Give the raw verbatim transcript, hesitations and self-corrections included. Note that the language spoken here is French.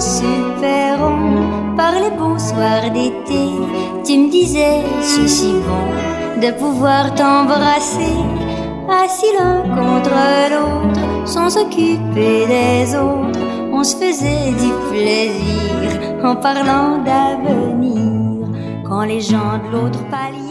super rond par les beaux soirs d'été. Tu me disais, c'est si bon de pouvoir t'embrasser, assis l'un contre l'autre, sans s'occuper des autres. On se faisait du plaisir en parlant d'avenir, quand les gens de l'autre palier